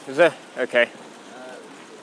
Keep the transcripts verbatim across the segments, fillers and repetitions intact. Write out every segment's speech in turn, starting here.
Is there? Okay. Um,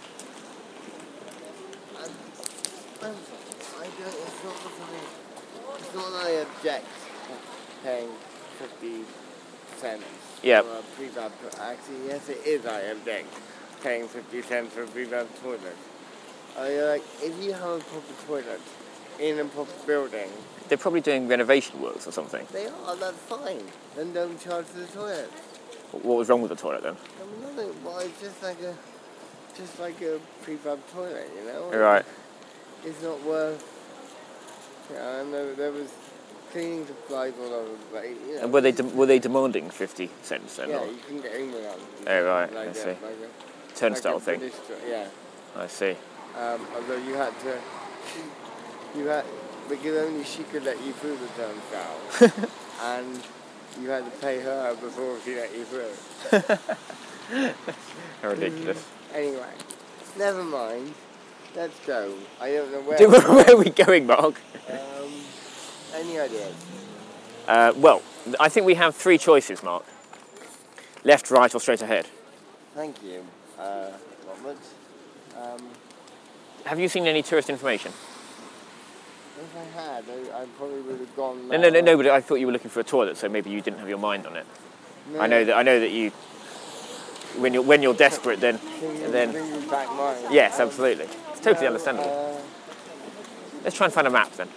and, and I don't, it's not something, it's not that I object to paying fifty cents Yep. for a prefab. Actually, yes, it is I object paying fifty cents for a prefab toilet. I like, if you have a proper toilet in a proper building, They're probably doing renovation works or something. they are, that's fine. Then don't charge for the toilet. What was wrong with the toilet then? I mean, nothing, well, it's just like a, just like a prefab toilet, you know? Right. It's not worth, yeah, and there, there was cleaning supplies all over the place, you know. And were they de- were they demanding fifty cents then? Yeah, or? you can get in with them. Oh, right, like I a, see. Like a, Turnstile like a thing. British tr- yeah. I see. Um, although you had to, you had, because only she could let you through the turnstile. And you had to pay her before she let you through. How ridiculous. Anyway, never mind. Let's go. I don't know where. Where are we going, Mark? Um, any ideas? Uh, well, I think we have three choices, Mark. Left, right, or straight ahead. Thank you, uh, Robert. Um, Have you seen any tourist information? if I had, I, I probably would have gone. No, no, no, no. But I thought you were looking for a toilet, so maybe you didn't have your mind on it. No, I know that. I know that you. When you're when you're desperate, then Thinking, then. thinking back mine. Yes, Um, absolutely. It's totally so, understandable. Uh, Let's try and find a map then.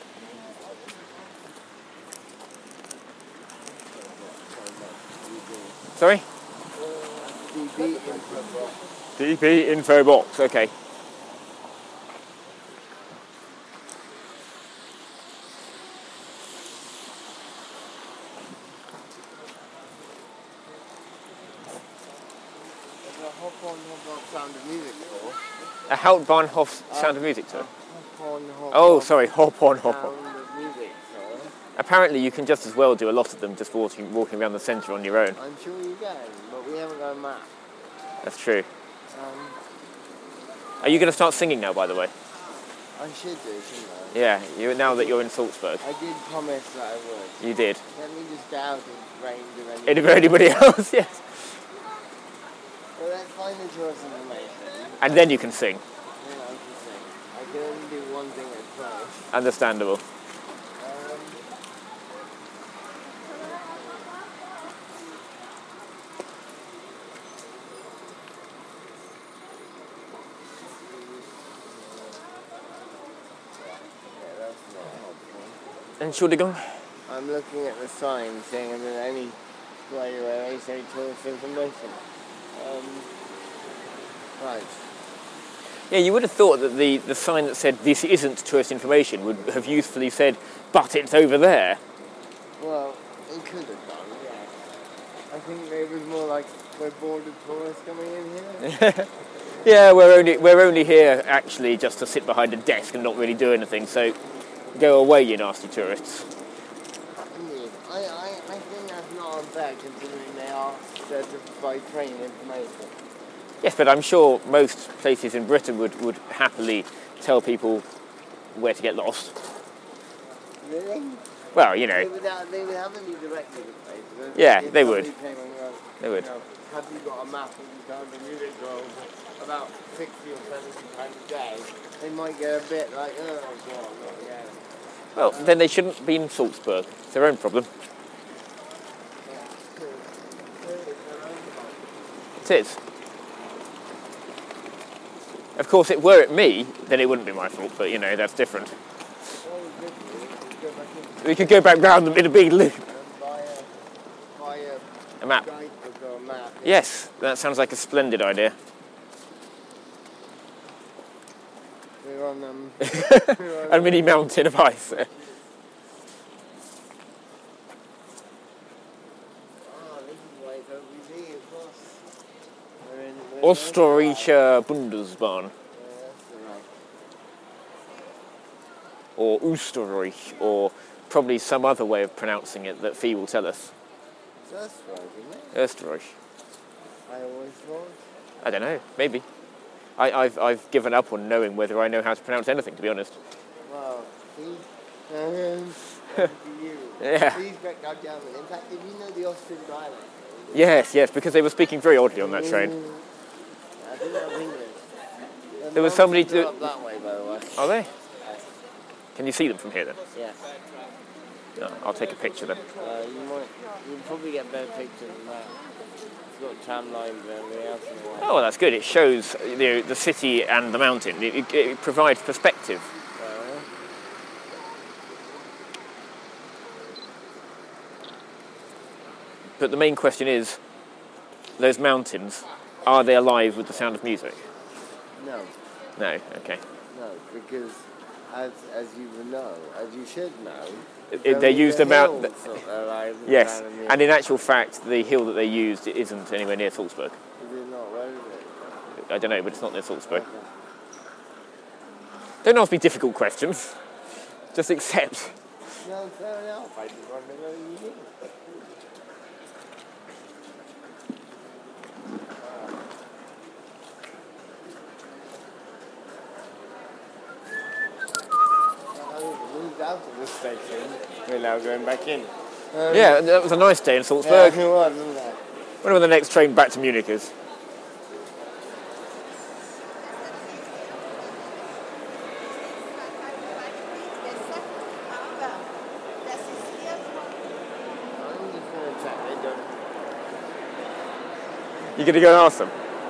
Sorry? D B info box. D P info box. Okay. There's a hop on, hop off sound of music tour. A Hauptbahnhof Sound of Music tour. Hop on, hop Oh, off sorry. Hop on, hop on. Sound of music tour. Apparently, you can just as well do a lot of them just walking walking around the centre on your own. I'm sure you can, but we haven't got a map. That's true. Um, Are you going to start singing now, by the way? I should do, shouldn't I? Yeah. You now that you're in Salzburg, I did promise that I would. you did. Let me just get out of range of any... And of anybody else, yes. Well, let's find the tourist information. And then you can sing. Then I can sing. I can only do one thing at a time. Understandable. Um, yeah, that's not helpful. Entschuldigung. I'm looking at the sign saying if there's any way where they say tourist information. Um, right. Yeah, you would have thought that the, the sign that said this isn't tourist information would have usefully said, but it's over there. Well, it could have done, yeah. I think it was more like we're bored of tourists coming in here. Yeah, we're only we're only here actually just to sit behind a desk and not really do anything. So go away, you nasty tourists. Indeed. I, I, I think that's not unfair considering they are there to provide train information. Yes, but I'm sure most places in Britain would, would happily tell people where to get lost. Really? Well, you They know, would, have, they would have them direct to the places. Yeah, If they would. somebody came and goes, They would. You know, have you got a map of the Sound of Music World about sixty or seventy times a day? They might get a bit like, oh god, not yet. well, then they shouldn't be in Salzburg. It's their own problem. It is. Of course, it were it me, then it wouldn't be my fault, but you know, that's different. We could go back round them in a big loop. Buy a, A map. guidebook or a map. Yes, that sounds like a splendid idea. We're on um. we're on A mini mountain of ice. Oh, this is why it's O B D, of course. We're in, we're in Ostdeutsche Bundesbahn. Yeah, that's right. Or Österreich, or probably some other way of pronouncing it that Fee will tell us. That's right, isn't it? Österreich. I always thought. I don't know, maybe. I, I've, I've given up on knowing whether I know how to pronounce anything, to be honest. Well, please, um, to you. Yeah. Please back down German. In fact, if you know the Austrian dialect, Yes, yes, because they were speaking very oddly on that train. Mm, I think that's English. The There was somebody mountains are do- up that way, by the way. Are they? Can you see them from here then? Yeah. No, I'll take a picture then. Uh, you might, you'll probably get better pictures than that. It's got tram lines and everything else in the way. Oh, well, that's good. It shows you know, the city and the mountain. It, it, it provides perspective. Uh, But the main question is, those mountains, are they alive with the sound of music? no, No, okay. no, because as as you would know, as you should know, It- they only used the the mount- hills that are alive with the Yes, sound of music. and in actual fact, the hill that they used isn't anywhere near Salzburg. Is it not? Where is it? I don't know, but it's not near Salzburg. Okay. Don't ask me difficult questions. Just accept. No, fair enough. I just wonder whether you knew. We moved out of the station. We're now going back in. Um, Yeah, that was a nice day in yeah, Salzburg. it was, wasn't it? Wonder when the next train back to Munich is. I'm just going to check. They don't You gonna go and ask them?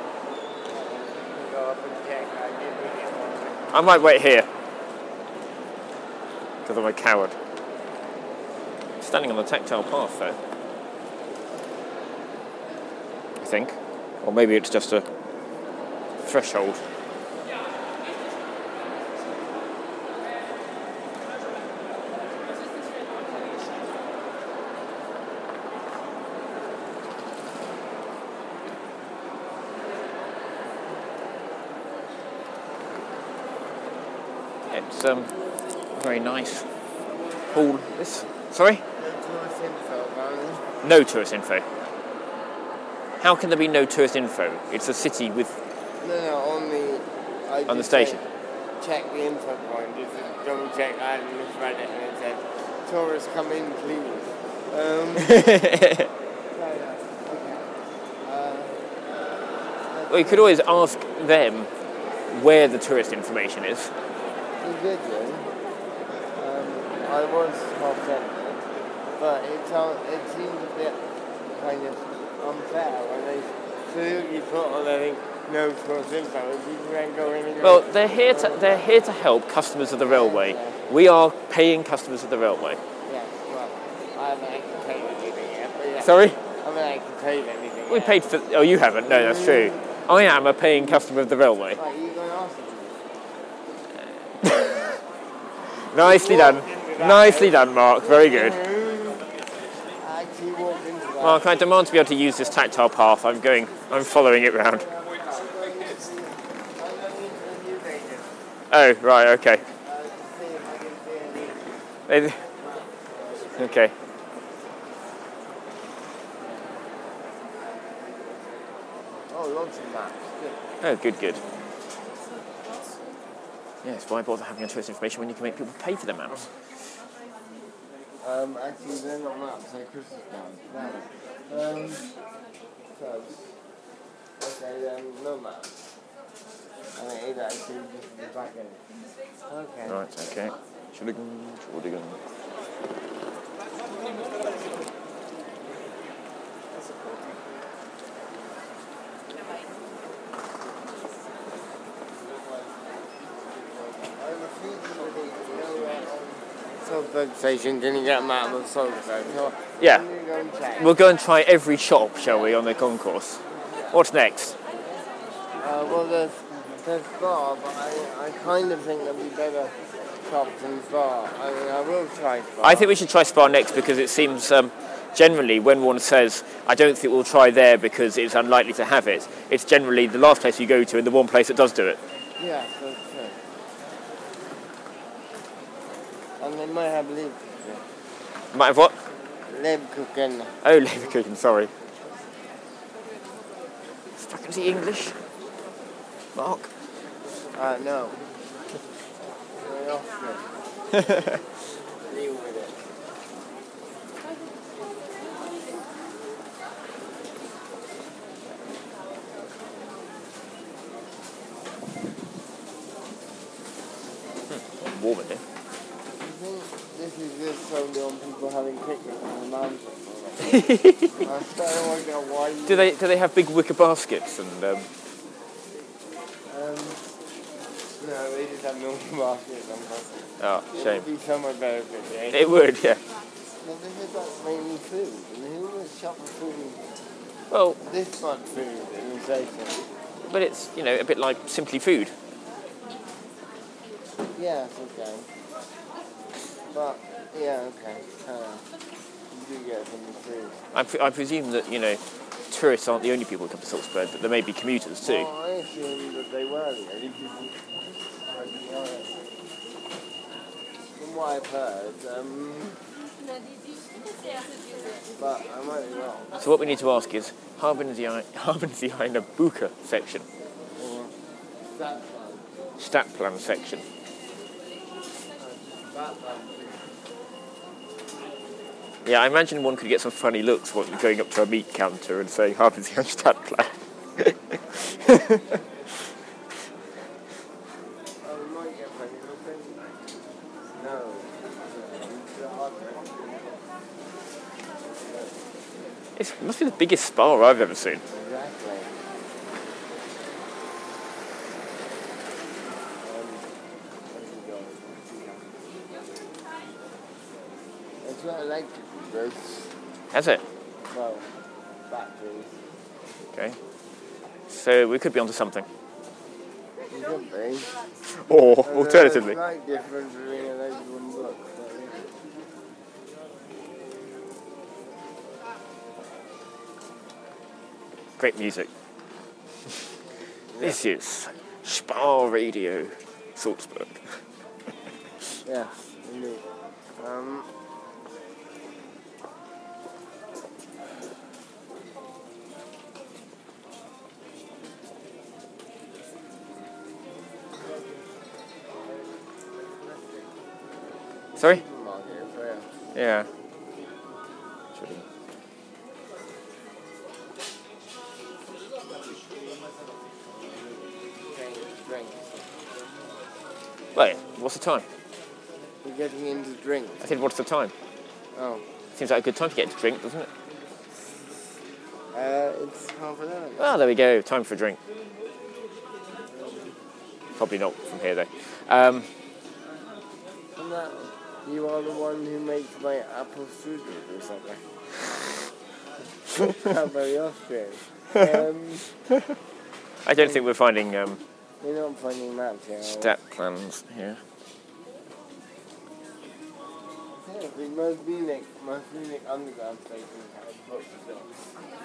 go up and check. I did really want I might wait here. Because I'm a coward. Standing on the tactile path though. I think. Or maybe it's just a threshold. It's um very nice. Hall. This. Sorry? no tourist info, apparently. No tourist info. How can there be no tourist info? It's a city with No, no, on the... I on the just station. checked- Check the info point, just to double check. I hadn't misread it, and it said, tourists come in, please. Um, yeah, yeah, okay. Uh, Well, you could always ask them where the tourist information is. You did, yeah. Um, I was half tempted, but it, sound, it seemed a bit kind of unfair when they absolutely put on their thing, no tourist info, and people then go in and go, Well, they're here to they're here to help customers of the railway. We are paying customers of the railway. yeah, well, I haven't actually paid anything yet, but yeah. Sorry? I haven't actually paid anything We yet. paid for. Oh, you haven't. No, that's true. I am a paying customer of the railway. Right, you going to ask them? Nicely done. Nicely done, Mark. Very good. I actually walked into that. Mark, I demand to be able to use this tactile path. I'm going. I'm following it round. I'm going into the news agent. Oh, right. Okay. Uh, to see if I can see any. Okay. Oh, lots of maps. Good. Oh, good, good. Yes, why bother having a tourist information when you can make people pay for their maps? Um, actually, they're not maps, they're Christmas cards. No. Um, so, okay, um, no maps. And it is actually just the back end. Okay. Right, okay. Schuldigen, Schuldigen. Salzburg station, can you get a map of Salzburg? So, Yeah. I'm gonna go and check. We'll go and try every shop, shall we, on the concourse? What's next? Uh, well, there's, there's Spa, but I, I kind of think there'll be better shops than Spa. I mean, I will try Spa. I think we should try Spa next because it seems um, generally when one says, I don't think we'll try there because it's unlikely to have it, it's generally the last place you go to and the one place that does do it. Yeah, that's true. And they might have Lebkuchen. Might have what? Lebkuchen. Oh, Leverkusen, sorry. Faculty English? Mark? Uh, no. Very Austrian. Deal with it. starting to work out why you... Do they do they have big wicker baskets and? Um... Um, no, they just have normal baskets on purpose. Oh, shame. It would be so much better for me. It would, yeah. No, this is like mainly food. And who would shop for food? Well, This much food in the station. but it's, you know, a bit like Simply Food. Yeah, it's okay. But, yeah, okay. Uh, you do get some food. I, pre- I presume that, you know, tourists aren't the only people who come to Salzburg, but there may be commuters too. Well, I assumed that they were the only people. From what I've heard, um, but I might be wrong. So what we need to ask is, haben Sie, ein, haben Sie eine Bucher section? Or that one. Stadtplan section. That one. Yeah, I imagine one could get some funny looks while going up to a meat counter and saying, haben Sie ein Stadtplan? Oh, we might get funny looks. No. It's, it must be the biggest spa I've ever seen. Exactly. It's not electric, it's, Has it? well, batteries. Okay. So we could be onto something. It could be. Or, And alternatively. there's a slight difference between electrical and book. Great music. This is Spa Radio Salzburg. Yeah, indeed. Um, Sorry? supermarket, so yeah. Yeah. Should've- Change drinks. Wait, what's the time? We're getting into drinks. I said, what's the time? Oh. Seems like a good time to get to drink, doesn't it? Uh, it's half an hour. Well, there we go. Time for a drink. Probably not from here, though. Um, And that, you are the one who makes my apple strudel or something. Not very Austrian. Um, I don't think we're finding um, we're not finding maps here. stat plans here. Yeah, the most Munich, most Munich underground stations have bookstores.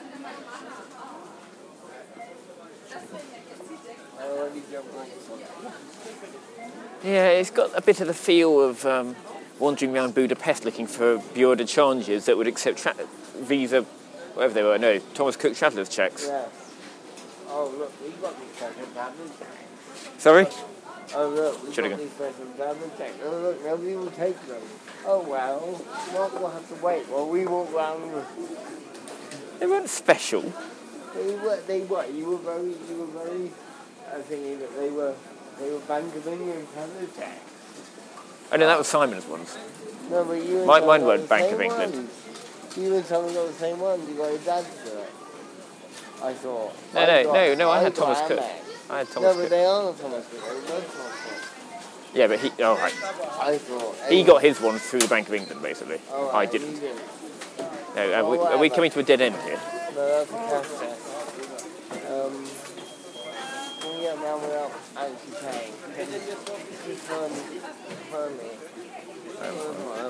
I already jumped on something. Yeah, it's got a bit of the feel of um, wandering around Budapest looking for bureau de changes that would accept tra- Visa, whatever they were, no, Thomas Cook traveller's checks. Yes. Oh, look, we've got these special travelers. Sorry? Oh, look, we've Should've got gone. these special travelers. Oh, look, nobody will take them. Oh, well, well, we'll have to wait while we walk round. They weren't special. They were, they were, you were very, you were very, uh, thinking that they were, they were Bank of England travelers checks. Oh, no, that was Simon's ones. No, but you and Mine- Tom mine got weren't the Bank same of England. ones. You and Tom got the same ones. You got your dad to do it. I thought. No, I no, got- no, no, I had got Thomas Cook. Amex. I had Thomas No, but Cook. they are not Thomas Cook. They were both Thomas Cook. Yeah, but he, all right. I thought. He got his one through the Bank of England, basically. Oh, I right, didn't. he didn't. No, are we, Oh, are we whatever. coming to a dead end here? No, that's a cash check. Um, can we get around without actually paying? Can you just confirm, confirm me? Oh,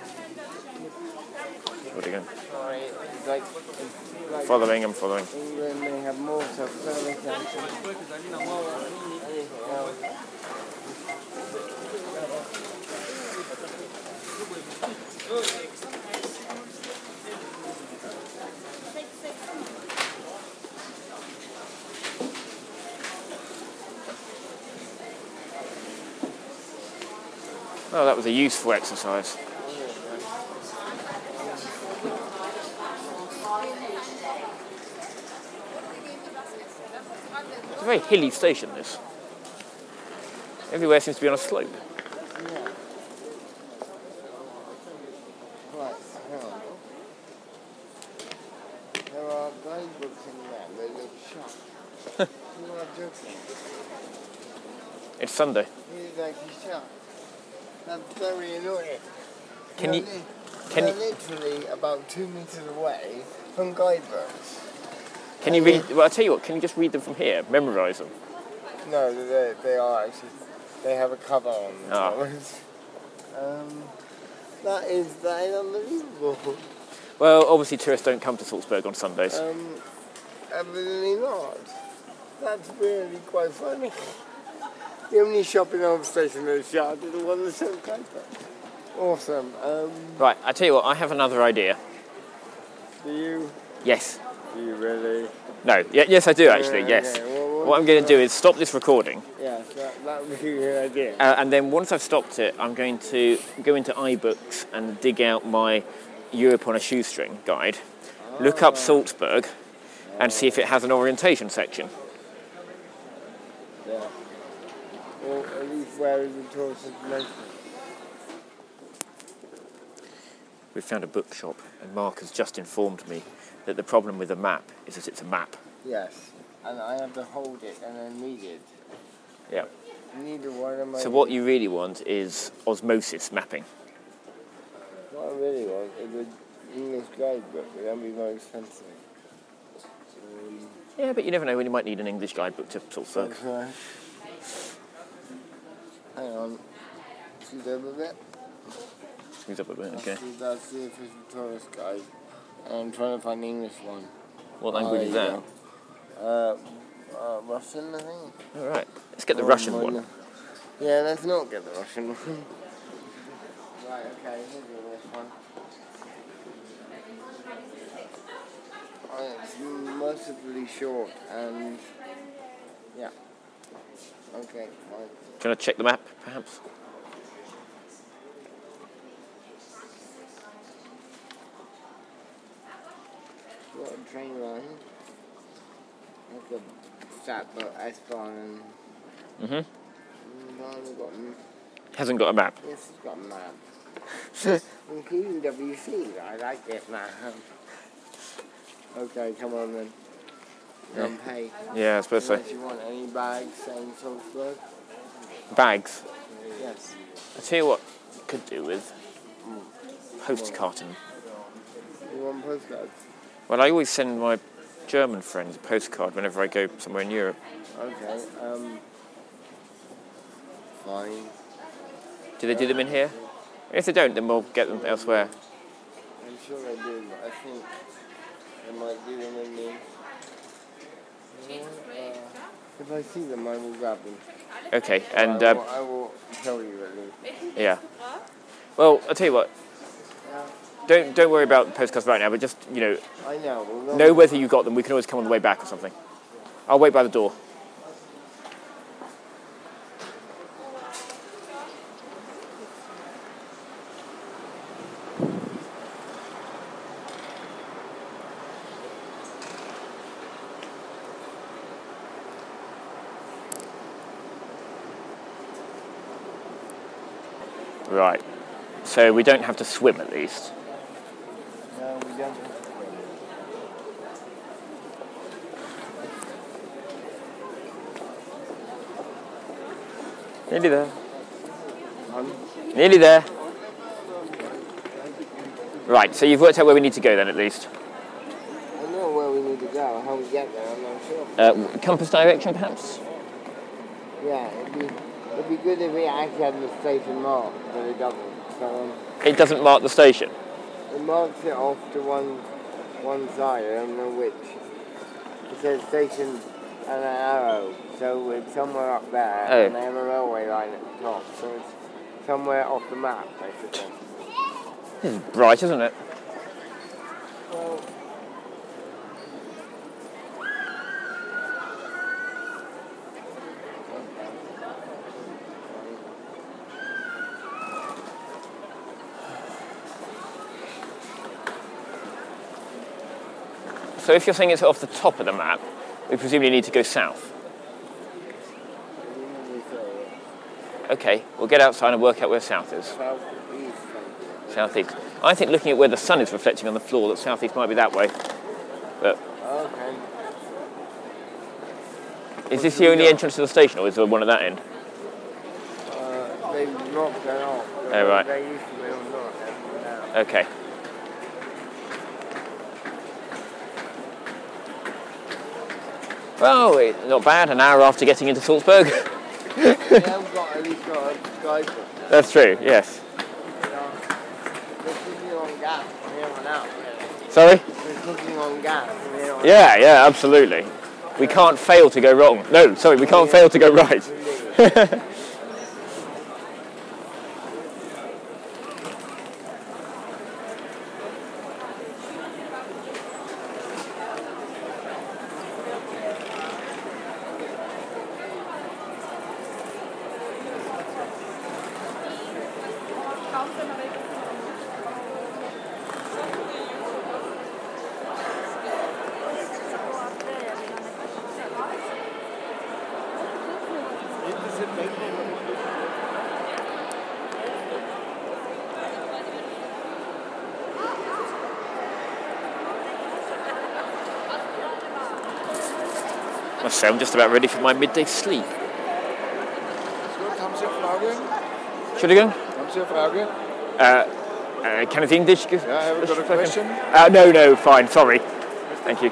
What again? sorry, it's like, it's like Following, I'm following. England, they have more self-service than anything else. Oh, that was a useful exercise. It's a very hilly station, this. Everywhere seems to be on a slope. Yeah. Right, hang on. got guidebooks in there, they look shut. You're not joking. It's Sunday. He's actually shut. That's very annoying. Can You're you... li- Can you're you... literally about two metres away from guidebooks. Can you read... Well, I'll tell you what, can you just read them from here? Memorise them? No, they, they are actually... They have a cover on them. Ah. um, that is... That is unbelievable. Well, obviously tourists don't come to Salzburg on Sundays. Um, evidently not. That's really quite funny. The only shop in Elm Station that is shut is the one that's so guidebook. Awesome. Um, Right, I tell you what, I have another idea. do you... Yes. Do you really... No. Yeah, yes, I do actually. Yeah, yes. okay. Well, what- What I'm going to do is stop this recording, Yes, that, that would be a good idea. uh, and then once I've stopped it, I'm going to go into iBooks and dig out my Europe on a Shoestring guide, look up Salzburg, and see if it has an orientation section. Yeah. Or at least where is the tourist information? We found a bookshop, and Mark has just informed me that the problem with a map is that it's a map. Yes. And I have to hold it and then read it. Yeah. Neither one of my... So what you really want is osmosis mapping. What I really want is an English guidebook, but that'd be very expensive. Um, Yeah, but you never know when you might need an English guidebook to Salzburg. okay. Hang on. Scoot over a bit. Squeeze up a bit, okay. That's the official tourist guide. I'm trying to find the English one. What language Oh, is there that? you go. Uh, uh, Russian, I think. All right, let's get the Oh, Russian my one. God. Yeah, let's not get the Russian one. Right, okay, here's the English one. Oh, it's mercifully short and... Yeah. Okay, fine. Do you want to check the map, perhaps? Got a train line. Like a Stadtbahn, S-Bahn, and... Mm-hmm. and got, Hasn't got a map. yes, it's got a map. Including W C, I like this map. Okay, come on then. Go and pay. Yeah, I suppose so. Unless you want any bags saying Salzburg. Bags. Yes. I'll tell you what you could do with postcarton. You want postcards? Well, I always send my German friends a postcard whenever I go somewhere in Europe. Okay, um... fine. Do they do them in here? If they don't, then we'll get them elsewhere. I'm sure they do, but I think they might do them in the... Uh, if I see them, I will grab them. Okay, and I um, will, I will tell you at least. yeah. Well, I'll tell you what. Yeah. Don't don't worry about the postcards right now, but just you know, I know. We'll know whether you got them. We can always come on the way back or something. I'll wait by the door. Right. So we don't have to swim at least. No, we don't. Nearly there. Um, Nearly there. Right, so you've worked out where we need to go then at least. I know where we need to go. How we get there, I'm not sure. Uh, compass direction perhaps? Yeah, it'd be, it'd be good if we actually had the station marked, but it doesn't. So um, It doesn't mark the station. it marks it off to one one side, I don't know which. It says station and an arrow, so it's somewhere up there, Oh. and they have a railway line at the top, so it's somewhere off the map, basically. This is bright, isn't it? Well, So if you're saying it's off the top of the map, we presumably need to go south. Okay, we'll get outside and work out where south is. southeast. Southeast. I think looking at where the sun is reflecting on the floor, that southeast might be that way. But Okay. Is this the only entrance to the station, or is there one at that end? Uh, they've knocked that off. Oh, right. They used to be on knock now. Okay. Well, it- not bad, an hour after getting into Salzburg. They haven't got at least got a Skype. That's true, yes. They're cooking on gas from here on out. Sorry? They're cooking on gas from here on Yeah, yeah, absolutely. We can't fail to go wrong. No, sorry, we can't fail to go right. I must say, I'm just about ready for my midday sleep. Haben Sie Frage? Entschuldigung? Haben Sie Frage? Uh, uh, can I think this? Yeah, have you got a question? Uh, no, no, fine, sorry. Thank you.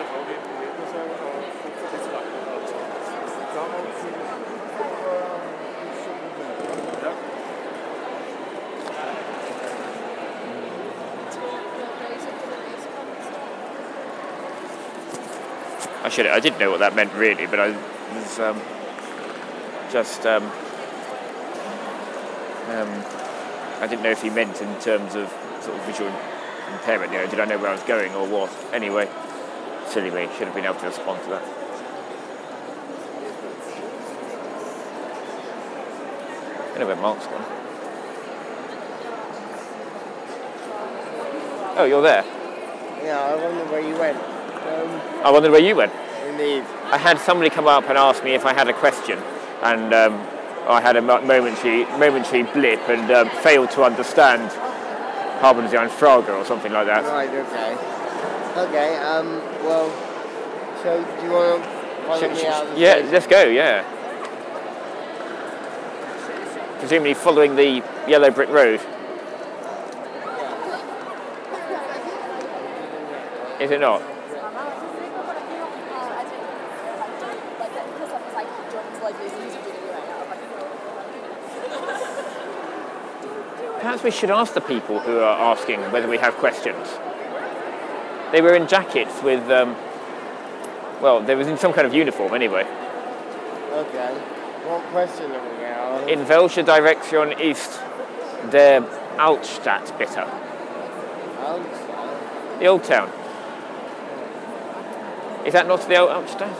I should. I didn't know what that meant really, but I was um, just. Um, um, I didn't know if he meant in terms of sort of visual impairment. You know, did I know where I was going or what? Anyway, silly me. Should have been able to respond to that. I don't know where Mark's gone. Oh, you're there. Yeah, I wonder where you went. Um, I wondered where you went. indeed. I had somebody come up and ask me if I had a question, and um, I had a mo- momentary, momentary blip and um, failed to understand Haben Sie eine Frage or something like that. Right, okay. Okay, um, well, so do you want to follow Sh- me sh- out of the yeah, station? let's go, yeah. Presumably following the yellow brick road. Is it not? Perhaps we should ask the people who are asking whether we have questions. They were in jackets with, um, well, they was in some kind of uniform anyway. Okay. What question are we going to In welche Direction ist der Altstadt, bitte? ask? The old town. Is that not the old Altstadt?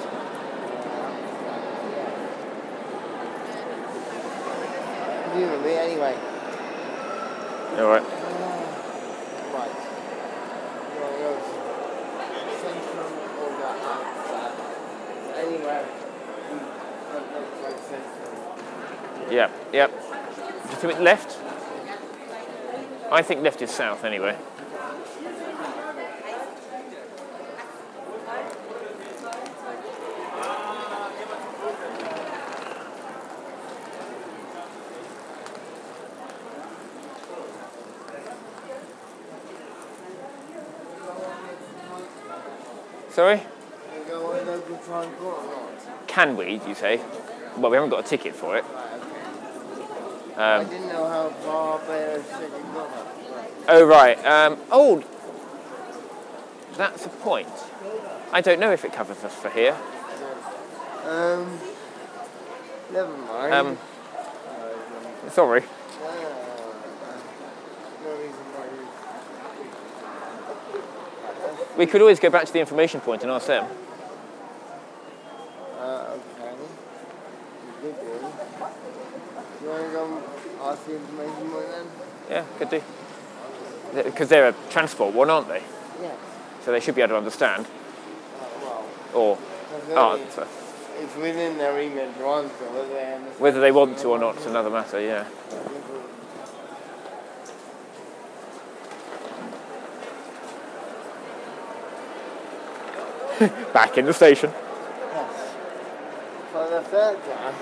Presumably, anyway. All right. Right. Well, it was central or the outside. Anyway, that looks like central. Yeah, yep. Do you think it's left? I think left is south anyway. Sorry? Can we go on local transport or not? Can we, do you say? Well, we haven't got a ticket for it. Right, okay. I Um, didn't know how far Bear City got up. oh, right. Um, oh, that's a point. I don't know if it covers us for here. Um, never mind. Um, sorry. Uh, no reason why you... We could always go back to the information point and ask them. Uh, okay. You could do. You want to go and ask the information point then? Yeah, could do. Because they're a transport one, aren't they? Yeah. So they should be able to understand. Uh, well, Or definitely. answer. It's within their remit to answer whether they understand. Whether they want to or not is another matter, yeah. Back in the station. Yes. For the third time.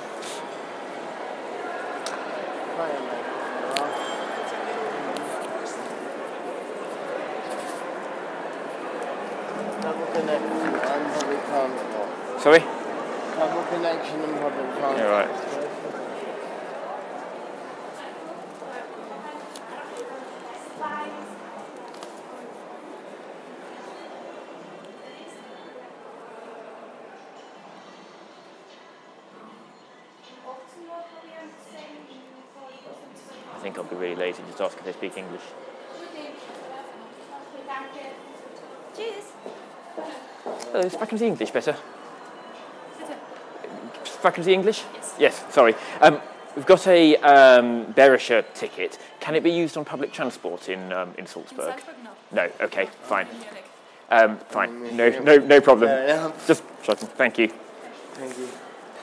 Wait a minute. Double connection and public transport. Sorry? Double connection and public transport. Yeah, right. I think I'll be really lazy just ask if they speak English. Cheers. Oh, is faculty English better? Faculty English? Yes. Yes, sorry. Um, we've got a um, Berisha ticket. Can it be used on public transport in um, in Salzburg? In Salzburg, no. No, okay, fine. In Munich. Um, fine, no, no, no problem. Fair enough. Just checking. Thank you. Thank you.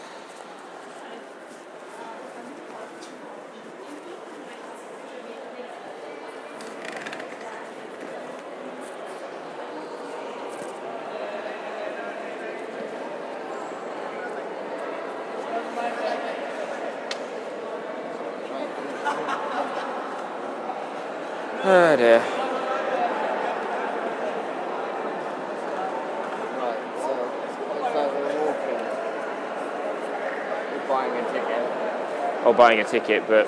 Oh dear. Right, so it's like we're walking. We're buying a ticket. Or buying a ticket, but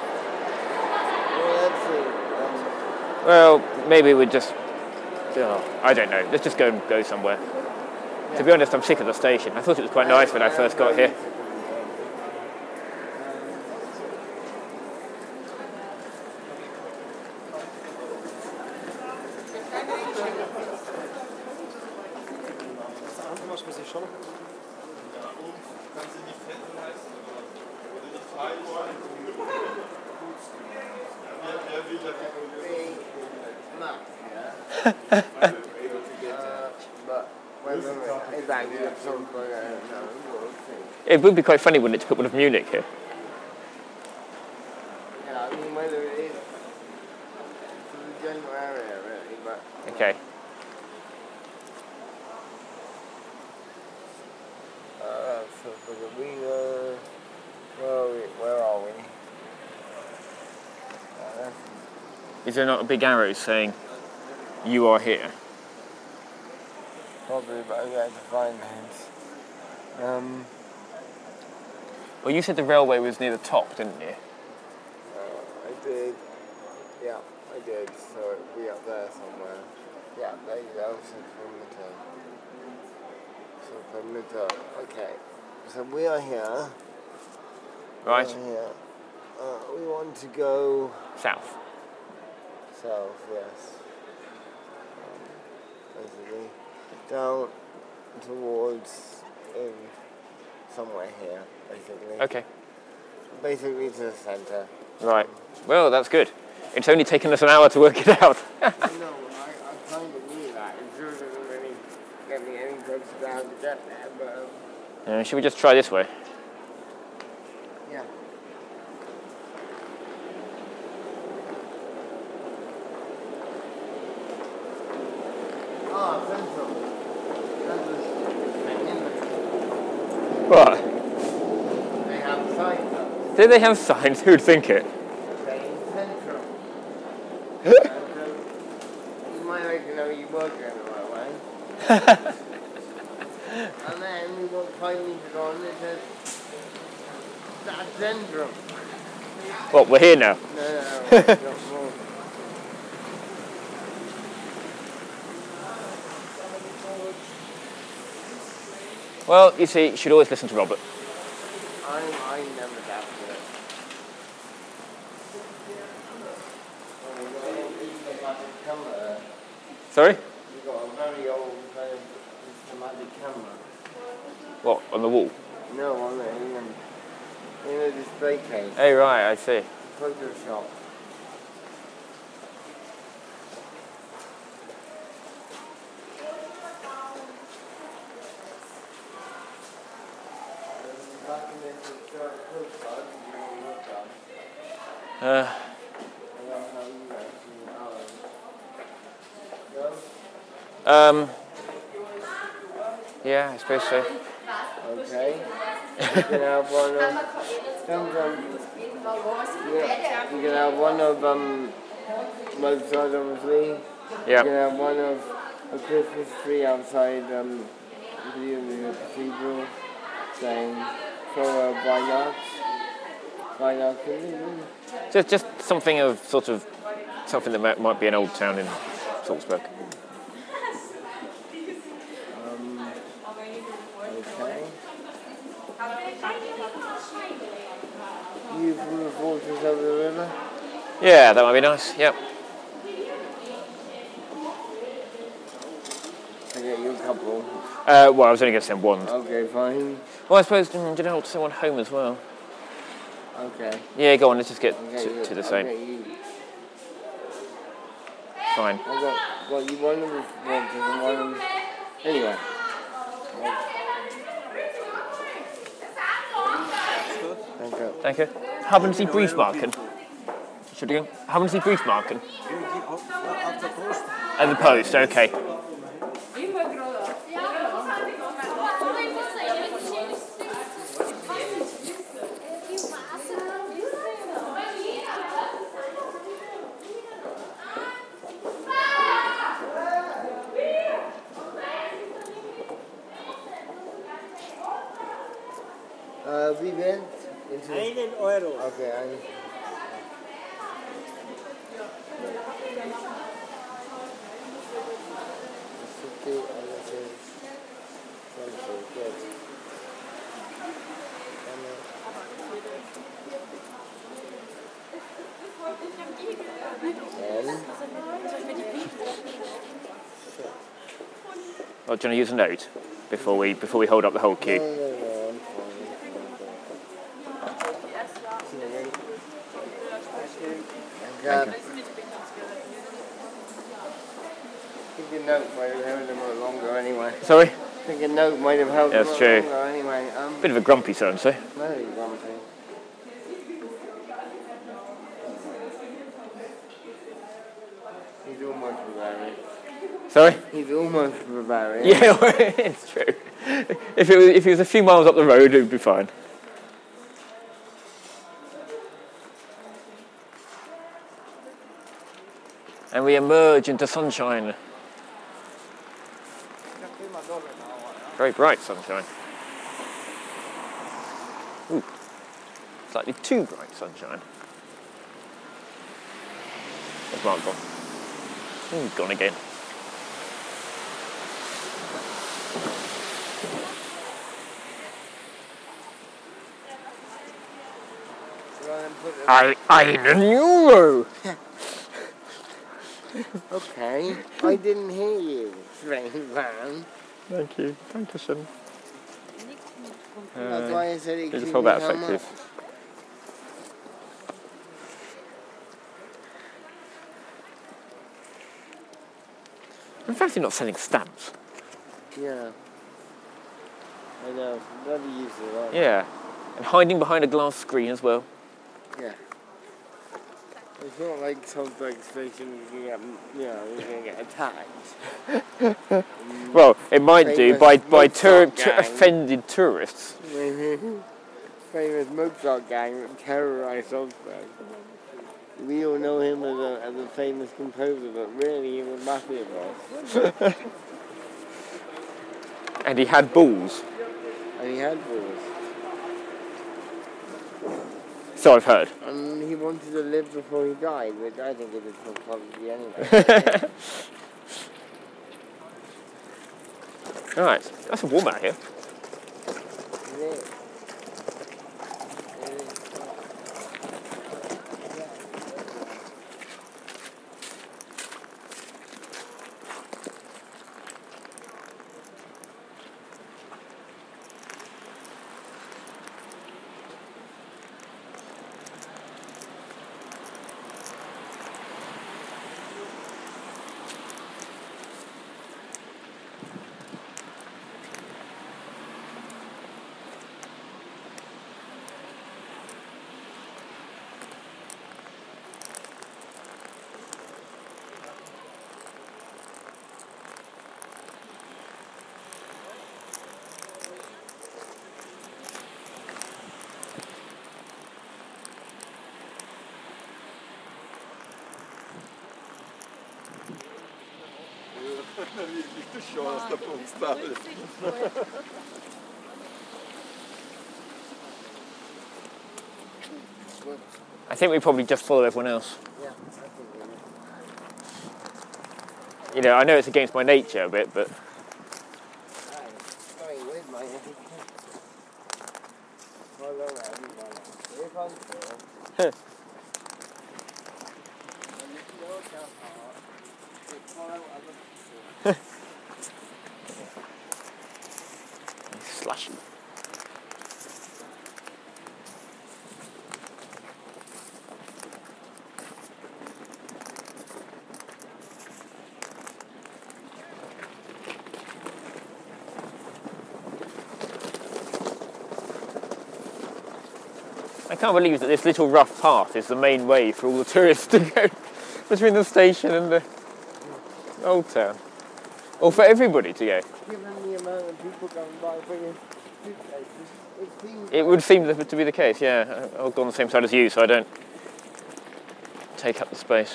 Well, let's see. Um, well, maybe we'd just. Oh, I don't know. Let's just go and go somewhere. To be honest, I'm sick of the station. I thought it was quite nice when I first got here. uh, but whether it's actually a sort of, I don't know, we'll see. It would be quite funny, wouldn't it, to put one of Munich here? Yeah, I mean, whether it is for the general area, really, but Okay. uh, so for the we uh, where are we? Where are we? Uh, Is there not a big arrow saying, you are here? probably, but I'm going to find it. Um, Well, you said the railway was near the top, didn't you? uh, I did. Yeah, I did. So it'll be up there somewhere. Yeah, there you go. Centimeter. Okay. So we are here. Right. We are here. Uh, we want to go South. south, yes. Um, basically. Down towards in somewhere here, basically. Okay. Basically to the centre. Right. Well, that's good. It's only taken us an hour to work it out. No, I, I kind of knew that. It sure doesn't really get me any closer to how to get there, but um, uh, should we just try this way? yeah. Ah, Central. That was What? they have signs up Did they have signs? Who'd think it? saying Central. And, um, you might like to know you work in the right way. And then we got five meters on it says that's Central. What, we're here now? No, no, no, no, no. Well, you see, you should always listen to Robert. I, I never doubted it. Sorry? You've got a very old kind of systematic camera. What, on the wall? No, on the, in the, in the display case. Oh, right, I see. Photoshop. Back in the historic postcard, you know, look at. Uh, I don't know how you actually are. Go? um, Yeah, I suppose so. Okay. You can have one of sometimes yeah, you can have one of um Mozart obviously. You Yeah. can have one of a Christmas tree outside um the, the cathedral saying for uh, why not? Why not? Just, just something of sort of something that might, might be an old town in Salzburg. Um, okay. You from the fortress over the river? Yeah, that might be nice. Yep. I get you a couple. Uh, well, I was only going to send one. Okay, fine. Well, I suppose mm, did I want to send one home as well? Okay. Yeah, go on. Let's just get Okay, to, you, to the same. Okay, you. Fine. I got, got you one of the fortress and one of the... Anyway. Thank you. Thank you. Haben Sie Briefmarken? Entschuldigung. Haben Sie Briefmarken? At the post, okay. Uh, wie went into... Einen Euro. Okay, I... fifty, and this is twenty, good. Ten. Well, do you want to use a note before we before we hold up the whole queue? No, no, no, I'm fine. Thank you. I think a note might have held them a lot longer anyway. Sorry? I think a note might have held Yeah, them that's a lot true. longer anyway. Um, Bit of a grumpy so and so. very grumpy. He's almost Bavarian. Sorry? He's almost Bavarian. Yeah, it's true. If it was if it was a few miles up the road, it would be fine. And we emerge into sunshine. Very bright sunshine. Ooh, slightly too bright sunshine. Where's Mark gone? Ooh, gone again. I, einen Euro. Okay, I didn't hear you, strange man. Thank you. Thank you, son. That's why I said it You could just be hold that how much. effective. In fact, you're not selling stamps. Yeah. I know, bloody useless, aren't they? Yeah. And hiding behind a glass screen as well. Yeah. It's not like Salzburg Station you can get, you know, you're going to get attacked. Well, it might do Famous by by Mozart tour, t- gang. offended tourists. Famous Mozart gang that terrorized Salzburg. We all know him as a, as a famous composer, but really he was mafia boss. And he had balls. And he had balls. So I've heard. And he wanted to live before he died, which I think it is probably anyway. Right. That's warm out here. It is. It is. Show us the Buchstaben. I think we probably just follow everyone else. Yeah, I think it is. You know, I know it's against my nature a bit, but Right, going with my follow everyone. If I'm still. And if you don't count hard, you follow other people. slushy. I can't believe that this little rough path is the main way for all the tourists to go between the station and the old town. Or for everybody to go. Given the amount of people going by bringing suitcases, it seems... It would seem to be the case, yeah. I'll go on the same side as you so I don't take up the space.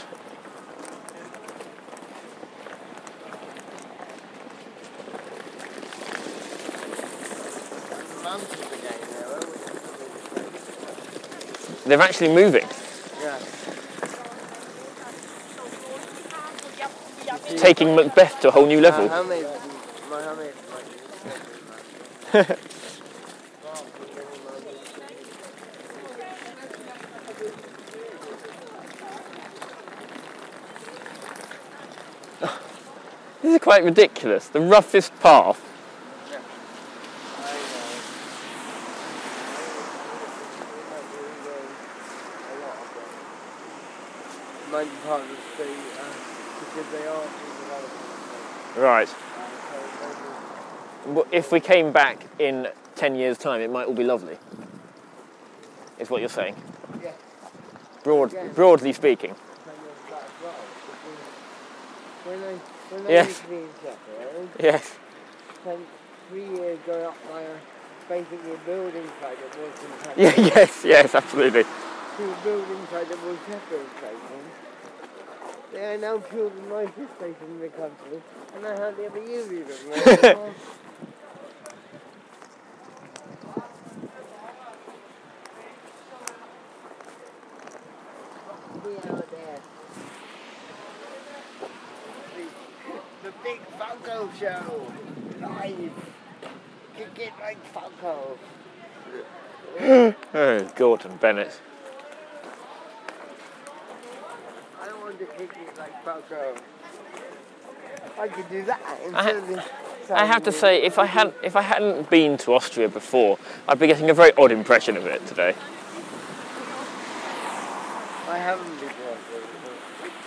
mountains again there, aren't we? They're actually moving. Yeah. Taking Macbeth to a whole new level. Mohammed, Mohammed, like, This is quite ridiculous. The roughest path. yeah. I know. Might be part of the state, uh, because they are developing. Right. Uh, so Well, if we came back in ten years' time, it might all be lovely. Is what you're saying. maybe, yeah, Broad, Yeah. broadly speaking. kind of that as well. Because when I, when I Yes. used to be in Sheffield, Yes. spent three years going up by a, basically a building site that was in Sheffield. Yeah, yes, yes, absolutely. To a building site that was Sheffield Station. They are now two of the nicest stations in the country, and I hardly ever use either of them anymore. We are there. The, the big Funko show, live. Kick it like Funko. Oh, Gordon Bennett. I don't want to kick it like Funko. I could do that I, instead of this. I have to say, if I hadn't, if I hadn't been to Austria before, I'd be getting a very odd impression of it today. I haven't been to Austria before.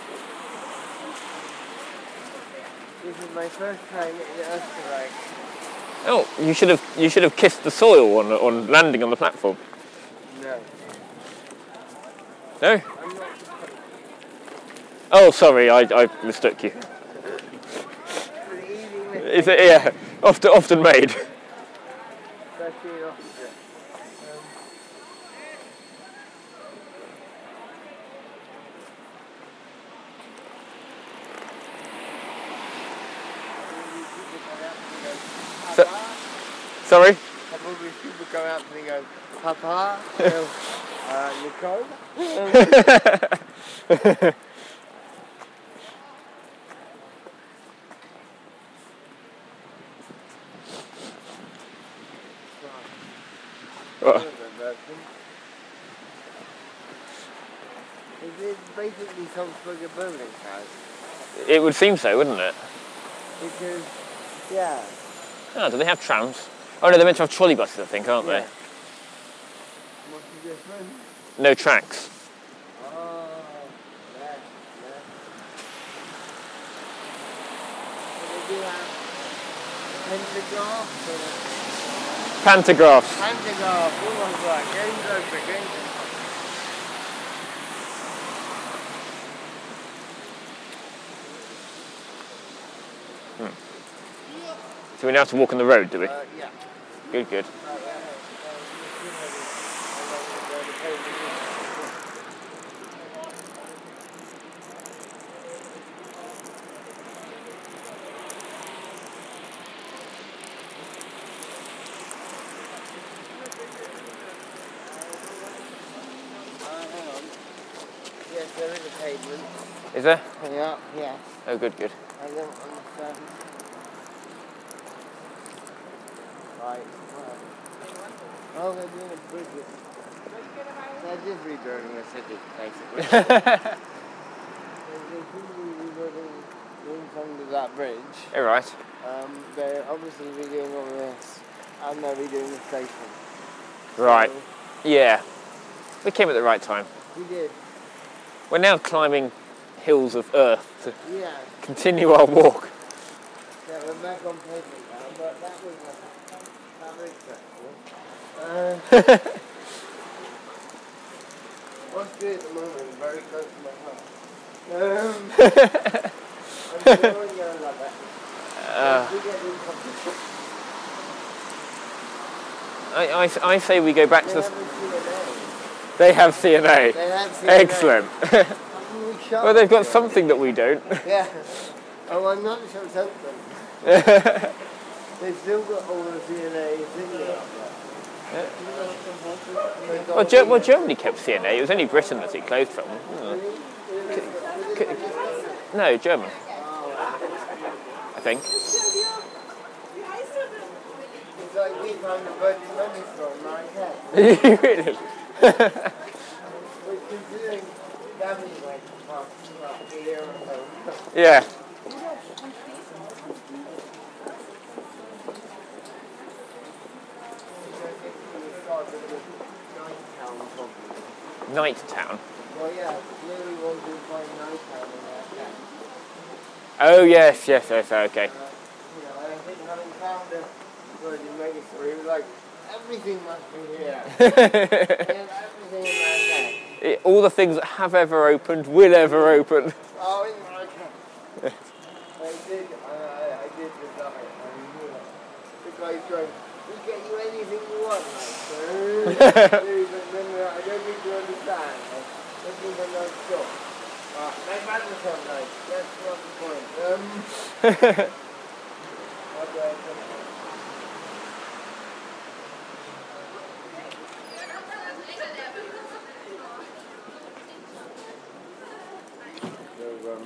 This is my first time in Österreich. Oh, you should have, you should have kissed the soil on, on landing on the platform. No. No? I'm not Oh, sorry, I, I mistook you. an easy mistake, Is it? Yeah, often, often made. especially in Austria. Um, So- Papa? Sorry? Probably people go out and they go, Papa? You know, uh, Nicole? Oh, It's basically some sort of building house. it would seem so, wouldn't it? Because, yeah. Oh, do they have trams? Oh no, they're meant to have trolley buses, I think, aren't Yeah. they? What's the difference? No tracks. Oh, yeah, yeah. But they do have pentagraphs or Pantographs. pantograph. Oh my god, game's over, game's over. So we now have to walk on the road, do we? Uh, yeah. Good, good. Uh, yeah, uh, pavement. Is there? Yeah, yeah. Oh, good, good. I don't understand. Right. Well. Oh, they're doing a bridge. They're just rebuilding the city, basically. They're rebuilding doing something to that bridge. All right. Um, they're obviously redoing all this, and they're redoing the station. Right. So, Yeah. We came at the right time. we did. We're now climbing hills of earth to Yeah. continue our walk. Yeah, we're back on pavement now, but that was uh, that was stressful. Uh, what's good at the moment? Very close to my heart. Um, I'm sure you'll love it. Uh, We get in competition. I, I, I say we go back They to... have The, a C N A. they have C N A. They have C N A. Excellent. We shop Well, they've got there. something that we don't. Yeah. Oh, I'm not sure it's open. They've still got all the C N A thing there. Well, Ger- well, Germany kept C N A. It was only Britain that it closed from. No, German. I think. It's like we found the Virgin Money store in my head. Really? We're considering damage like about a year or so. Yeah. Night Town. Well, yeah, really want to find Night Town in that town. Oh yes, yes, yes. Okay. Uh, you know, I think having found a Virgin Mega store, he was like, everything must be here. There's everything in my head. It- all the things that have ever opened will ever open. Oh, in my head. I did, I, I, I did design. I knew it. The guy's going, we get you anything you want, like, dude, but then uh, I don't need to understand. Like, looking for no store. Uh, my madness on like, that's not the point. Um, what do I think? So, um,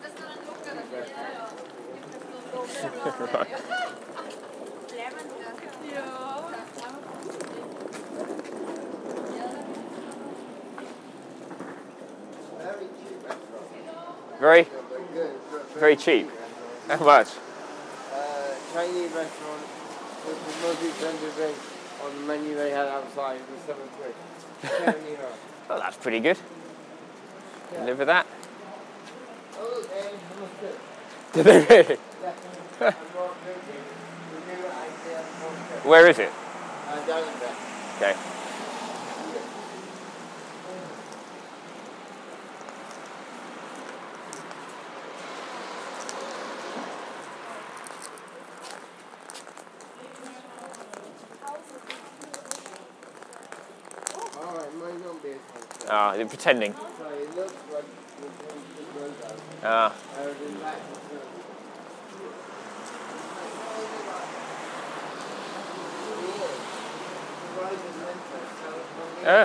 very cheap restaurant. Very, Yeah, but good. Very very cheap. restaurant. How much? Uh, Chinese restaurant with the most expensive drink on the menu they had outside was seven quid. Seven euro. Oh, that's pretty good. Yeah. Live with that. Oh, okay, almost good. Did they really? Yeah. I'm not drinking. We do it, I say I'm not good. Where is it? I'm down in there. Okay. Alright, might not be as much. Ah, they're pretending. Sorry, it looks like the logo. Ah. I was in back and forth. Ah.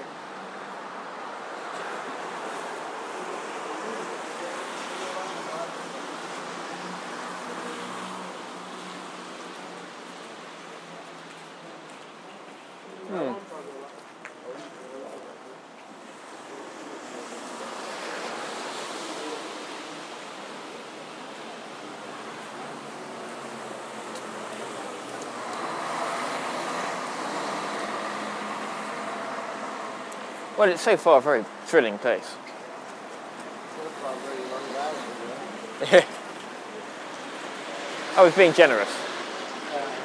Hmm. Well, it's so far a very thrilling place. I was being generous.